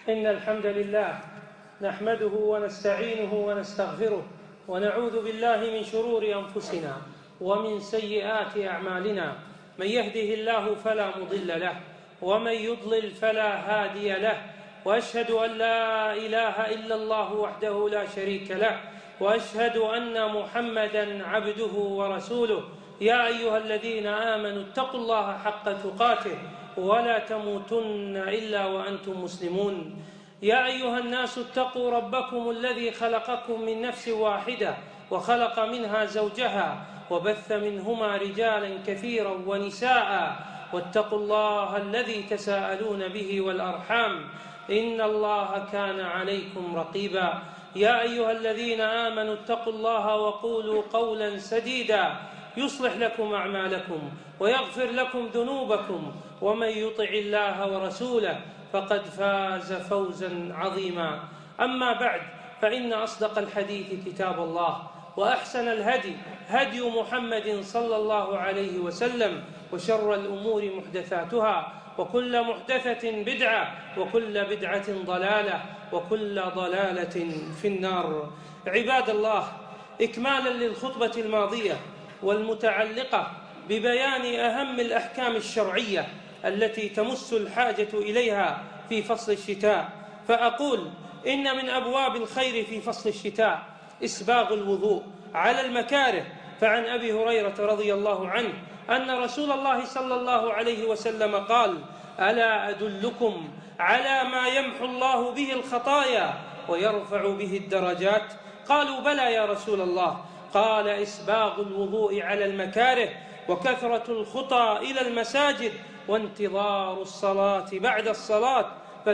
إن الحمد لله نحمده ونستعينه ونستغفره ونعوذ بالله من شرور أنفسنا ومن سيئات أعمالنا. من يهده الله فلا مضل له ومن يضلل فلا هادي له، وأشهد أن لا إله إلا الله وحده لا شريك له، وأشهد أن محمدًا عبده ورسوله. يا أيها الذين آمنوا اتقوا الله حق تقاته ولا تموتن إلا وأنتم مسلمون. يا أيها الناس اتقوا ربكم الذي خلقكم من نفس واحدة وخلق منها زوجها وبث منهما رجالا كثيرا ونساء، واتقوا الله الذي تساءلون به والأرحام إن الله كان عليكم رقيبا. يا أيها الذين آمنوا اتقوا الله وقولوا قولا سديدا يصلح لكم أعمالكم ويغفر لكم ذنوبكم، ومن يطع الله ورسوله فقد فاز فوزا عظيما. أما بعد، فإن أصدق الحديث كتاب الله، وأحسن الهدي هدي محمد صلى الله عليه وسلم، وشر الأمور محدثاتها، وكل محدثة بدعة، وكل بدعة ضلالة، وكل ضلالة في النار. عباد الله، إكمالا للخطبة الماضية والمتعلقة ببيان أهم الأحكام الشرعية التي تمس الحاجة إليها في فصل الشتاء، فأقول إن من أبواب الخير في فصل الشتاء إسباغ الوضوء على المكاره. فعن أبي هريرة رضي الله عنه أن رسول الله صلى الله عليه وسلم قال: ألا أدلكم على ما يمحو الله به الخطايا ويرفع به الدرجات؟ قالوا: بلى يا رسول الله. قال: إسباغ الوضوء على المكاره، وكثرة الخطى إلى المساجد، وانتظار الصلاة بعد الصلاة،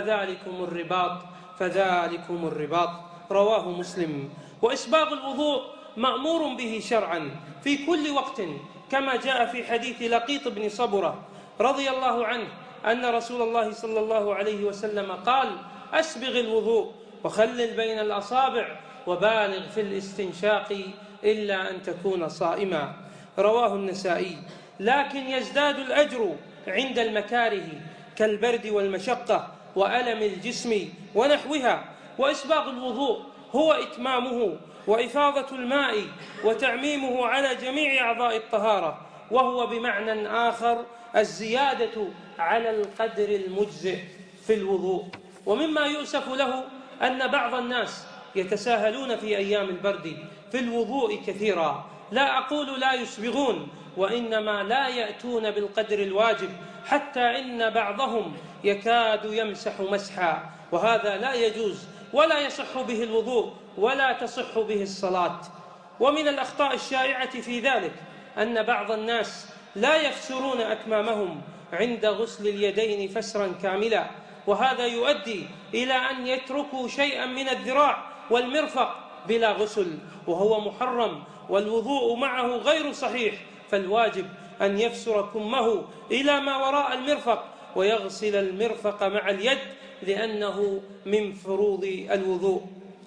فذلكم الرباط. رواه مسلم. وإسباغ الوضوء مأمور به شرعا في كل وقت، كما جاء في حديث لقيط بن صبرة رضي الله عنه أن رسول الله صلى الله عليه وسلم قال: أسبغ الوضوء وخلل بين الأصابع وبالغ في الاستنشاق إلا أن تكون صائما. رواه النسائي. لكن يزداد الأجر عند المكاره كالبرد والمشقة وألم الجسم ونحوها. وإسباغ الوضوء هو إتمامه وإفاضة الماء وتعميمه على جميع أعضاء الطهارة، وهو بمعنى آخر الزيادة على القدر المجزئ في الوضوء. ومما يؤسف له أن بعض الناس يتساهلون في أيام البرد في الوضوء كثيرا. لا أقول لا يسبغون، وإنما لا يأتون بالقدر الواجب، حتى إن بعضهم يكاد يمسح مسحا، وهذا لا يجوز ولا يصح به الوضوء ولا تصح به الصلاة. ومن الأخطاء الشائعة في ذلك أن بعض الناس لا يفسرون أكمامهم عند غسل اليدين فسرا كاملا، وهذا يؤدي إلى أن يتركوا شيئا من الذراع والمرفق بلا غسل، وهو محرم، والوضوء معه غير صحيح. فالواجب أن يفسر كمه إلى ما وراء المرفق ويغسل المرفق مع اليد، لأنه من فروض الوضوء.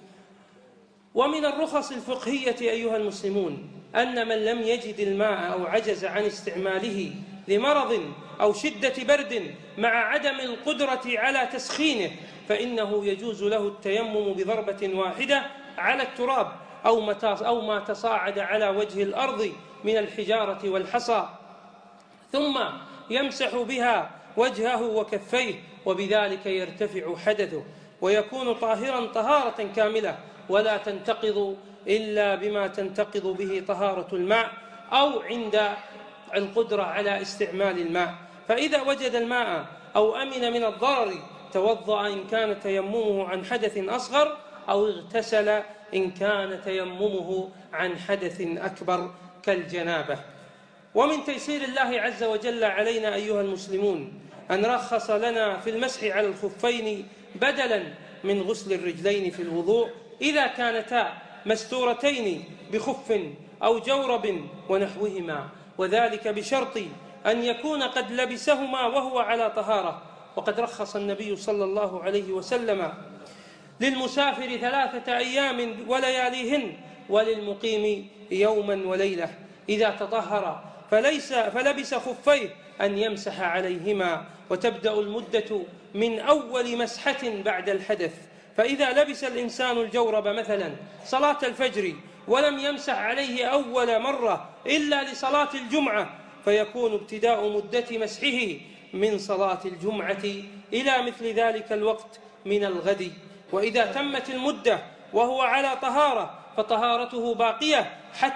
ومن الرخص الفقهية أيها المسلمون أن من لم يجد الماء أو عجز عن استعماله لمرض أو شدة برد مع عدم القدرة على تسخينه، فإنه يجوز له التيمم بضربة واحدة على التراب أو ما تصاعد على وجه الأرض من الحجارة والحصى، ثم يمسح بها وجهه وكفيه، وبذلك يرتفع حدثه ويكون طاهرا طهارة كاملة، ولا تنتقض إلا بما تنتقض به طهارة الماء أو عند القدرة على استعمال الماء. فإذا وجد الماء أو أمن من الضرر توضأ إن كان تيممه عن حدث أصغر، أو اغتسل إن كان تيممه عن حدث أكبر كالجنابة. ومن تيسير الله عز وجل علينا أيها المسلمون أن رخص لنا في المسح على الخفين بدلا من غسل الرجلين في الوضوء إذا كانتا مستورتين بخف أو جورب ونحوهما، وذلك بشرط أن يكون قد لبسهما وهو على طهارة. وقد رخص النبي صلى الله عليه وسلم للمسافر 3 أيام ولياليهن، وللمقيم يوما وليلة إذا تطهر فلبس خفيه أن يمسح عليهما، وتبدأ المدة من أول مسحة بعد الحدث. فإذا لبس الإنسان الجورب مثلا صلاة الفجر ولم يمسح عليه أول مرة إلا لصلاة الجمعة، فيكون ابتداء مدة مسحه من صلاة الجمعة إلى مثل ذلك الوقت من الغد. وإذا تمت المدة وهو على طهارة فطهارته باقية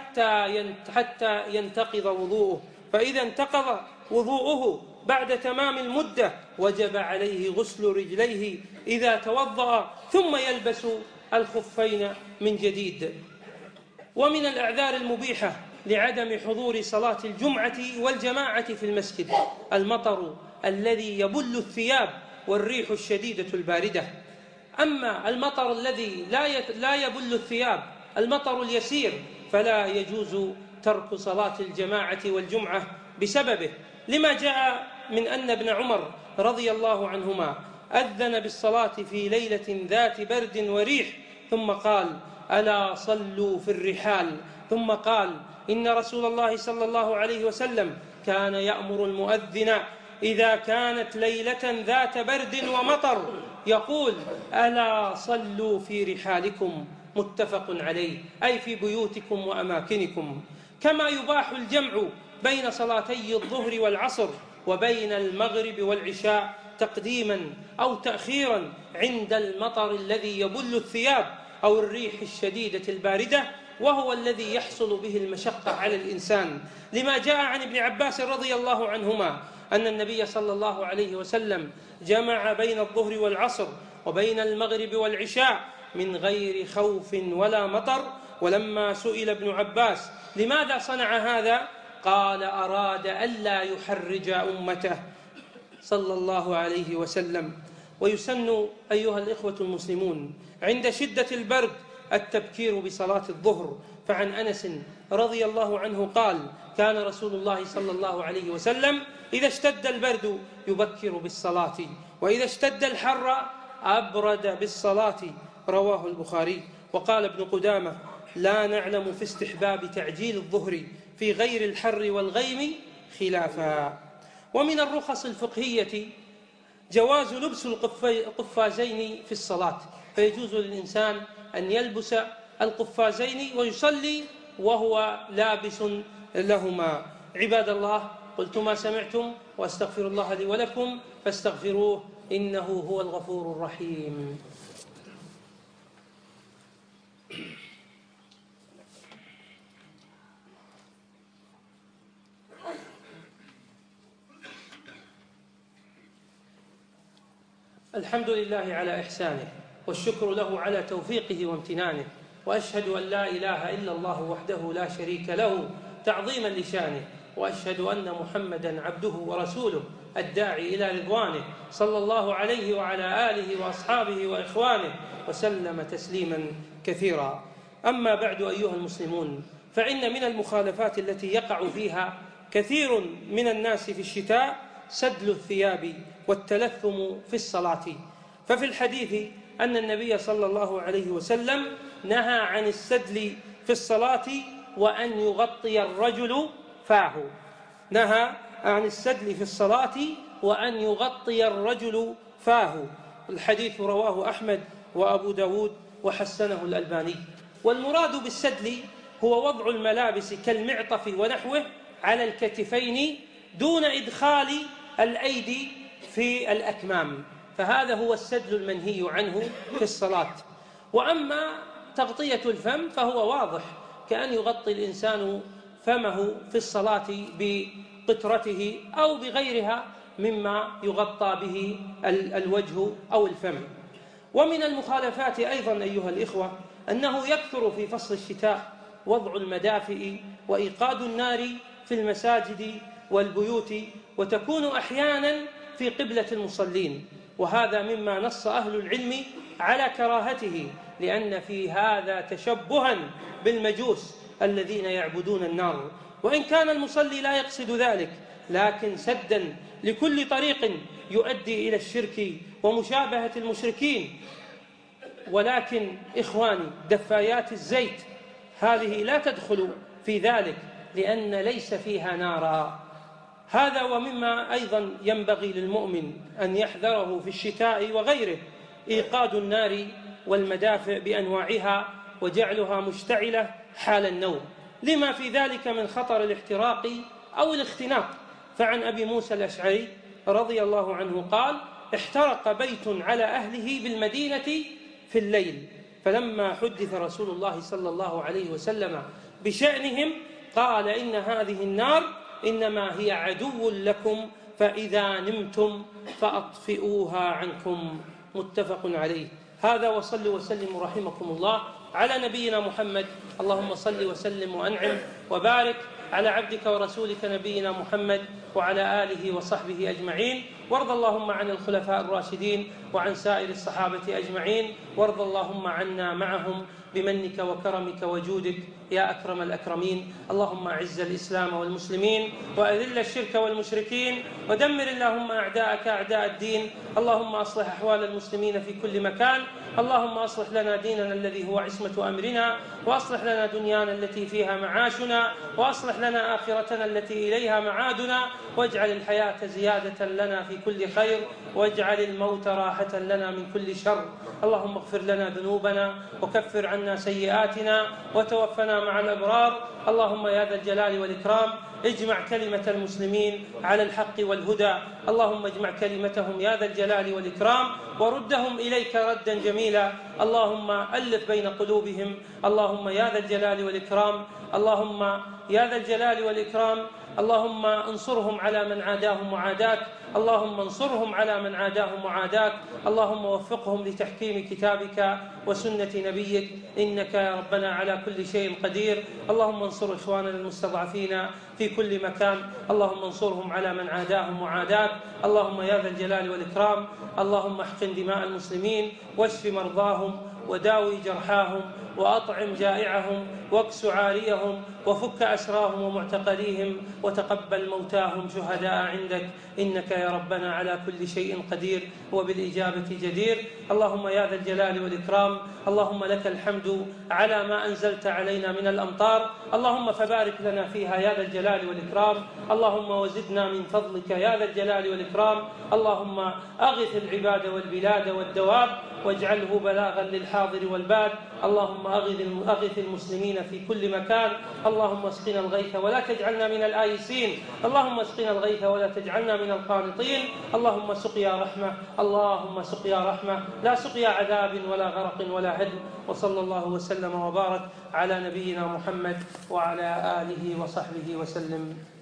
حتى ينتقض وضوءه، فإذا انتقض وضوءه بعد تمام المدة وجب عليه غسل رجليه إذا توضأ، ثم يلبس الخفين من جديد. ومن الأعذار المبيحة لعدم حضور صلاة الجمعة والجماعة في المسجد المطر الذي يبل الثياب والريح الشديدة الباردة. أما المطر الذي لا يبل الثياب، المطر اليسير، فلا يجوز ترك صلاة الجماعة والجمعة بسببه، لما جاء من أن ابن عمر رضي الله عنهما أذن بالصلاة في ليلة ذات برد وريح ثم قال: ألا صلوا في الرحال. ثم قال: إن رسول الله صلى الله عليه وسلم كان يأمر المؤذن إذا كانت ليلة ذات برد ومطر يقول: ألا صلوا في رحالكم. متفق عليه، أي في بيوتكم وأماكنكم. كما يباح الجمع بين صلاتي الظهر والعصر وبين المغرب والعشاء تقديما أو تأخيرا عند المطر الذي يبل الثياب أو الريح الشديدة الباردة، وهو الذي يحصل به المشقة على الإنسان، لما جاء عن ابن عباس رضي الله عنهما أن النبي صلى الله عليه وسلم جمع بين الظهر والعصر وبين المغرب والعشاء من غير خوف ولا مطر. ولما سئل ابن عباس لماذا صنع هذا قال: أراد ألا يحرج أمته صلى الله عليه وسلم. ويسن أيها الإخوة المسلمون عند شدة البرد التبكير بصلاة الظهر، فعن أنس رضي الله عنه قال: كان رسول الله صلى الله عليه وسلم إذا اشتد البرد يبكر بالصلاة، وإذا اشتد الحر أبرد بالصلاة، رواه البخاري. وقال ابن قدامة: لا نعلم في استحباب تعجيل الظهر في غير الحر والغيم خلافا. ومن الرخص الفقهية جواز لبس القفازين في الصلاة، فيجوز للإنسان أن يلبس القفازين ويصلي وهو لابس لهما. عباد الله، قلت ما سمعتم وأستغفر الله لي ولكم فاستغفروه إنه هو الغفور الرحيم. الحمد لله على إحسانه، والشكر له على توفيقه وامتنانه، وأشهد أن لا إله إلا الله وحده لا شريك له تعظيما لشانه، وأشهد أن محمدا عبده ورسوله الداعي إلى رضوانه صلى الله عليه وعلى آله وأصحابه وإخوانه وسلم تسليما كثيرا. أما بعد أيها المسلمون، فإن من المخالفات التي يقع فيها كثير من الناس في الشتاء سدل الثياب والتلثم في الصلاة. ففي الحديث أن النبي صلى الله عليه وسلم نهى عن السدل في الصلاة وأن يغطي الرجل فاه. نهى عن السدل في الصلاة وأن يغطي الرجل فاه. الحديث رواه أحمد وأبو داود وحسنه الألباني. والمراد بالسدل هو وضع الملابس كالمعطف ونحوه على الكتفين دون إدخال الأيدي في الأكمام، فهذا هو السدل المنهي عنه في الصلاة. وأما تغطية الفم فهو واضح، كأن يغطي الإنسان فمه في الصلاة بقطرته أو بغيرها مما يغطى به الوجه أو الفم. ومن المخالفات أيضا أيها الإخوة أنه يكثر في فصل الشتاء وضع المدافئ وإيقاد النار في المساجد والبيوت، وتكون أحيانا في قبلة المصلين، وهذا مما نص أهل العلم على كراهته، لأن في هذا تشبها بالمجوس الذين يعبدون النار. وإن كان المصلي لا يقصد ذلك، لكن سدا لكل طريق يؤدي إلى الشرك ومشابهة المشركين. ولكن إخواني، دفايات الزيت هذه لا تدخل في ذلك، لأن ليس فيها نارا. هذا ومما أيضا ينبغي للمؤمن أن يحذره في الشتاء وغيره إيقاد النار والمدافئ بأنواعها وجعلها مشتعلة حال النوم، لما في ذلك من خطر الاحتراق أو الاختناق. فعن أبي موسى الأشعري رضي الله عنه قال: احترق بيت على أهله بالمدينة في الليل، فلما حدث رسول الله صلى الله عليه وسلم بشأنهم قال: إن هذه النار إنما هي عدو لكم، فإذا نمتم فأطفئوها عنكم. متفق عليه. هذا، وصلوا وسلموا رحمكم الله على نبينا محمد. اللهم صل وسلم وأنعم وبارك على عبدك ورسولك نبينا محمد وعلى آله وصحبه أجمعين. وارض اللهم عن الخلفاء الراشدين وعن سائر الصحابة أجمعين، وارض اللهم عنا معهم بمنك وكرمك وجودك يا أكرم الأكرمين. اللهم أعز الإسلام والمسلمين وأذل الشرك والمشركين، ودمر اللهم أعداءك أعداء الدين. اللهم أصلح أحوال المسلمين في كل مكان. اللهم أصلح لنا ديننا الذي هو عصمة أمرنا، وأصلح لنا دنيانا التي فيها معاشنا، وأصلح لنا آخرتنا التي إليها معادنا، واجعل الحياة زيادة لنا في كل خير، واجعل الموت راحة لنا من كل شر. اللهم اغفر لنا ذنوبنا وكفر عنا سيئاتنا وتوفنا مع الأبرار. اللهم يا ذا الجلال والإكرام اجمع كلمة المسلمين على الحق والهدى. اللهم اجمع كلمتهم يا ذا الجلال والإكرام، وردهم إليك ردا جميلا. اللهم ألف بين قلوبهم. اللهم يا ذا الجلال والإكرام، اللهم يا ذا الجلال والإكرام، اللهم انصرهم على من عاداهم وعاداك. اللهم انصرهم على من عاداهم وعاداك. اللهم وفقهم لتحكيم كتابك وسنة نبيك، إنك يا ربنا على كل شيء قدير. اللهم انصر إخواننا المستضعفين في كل مكان. اللهم انصرهم على من عاداهم وعاداك. اللهم يا ذا الجلال والإكرام، اللهم احقن دماء المسلمين واشف مرضاهم وداوي جرحاهم وأطعم جائعهم واكس عاريهم وفك أسراهم ومعتقليهم، وتقبل موتاهم شهداء عندك، إنك يا ربنا على كل شيء قدير وبالإجابة جدير. اللهم يا ذا الجلال والإكرام، اللهم لك الحمد على ما أنزلت علينا من الأمطار، اللهم فبارك لنا فيها يا ذا الجلال والإكرام. اللهم وزدنا من فضلك يا ذا الجلال والإكرام. اللهم أغث العباد والبلاد والدواب واجعله بلاغا للحاضر والباد. اللهم أغث المسلمين في كل مكان. اللهم اسقنا الغيث ولا تجعلنا من الآيسين. اللهم اسقنا الغيث ولا تجعلنا من القانطين. اللهم سقيا رحمة، اللهم سقيا رحمة، لا سقيا عذاب ولا غرق ولا هدم. وصلى الله وسلم وبارك على نبينا محمد وعلى آله وصحبه وسلم.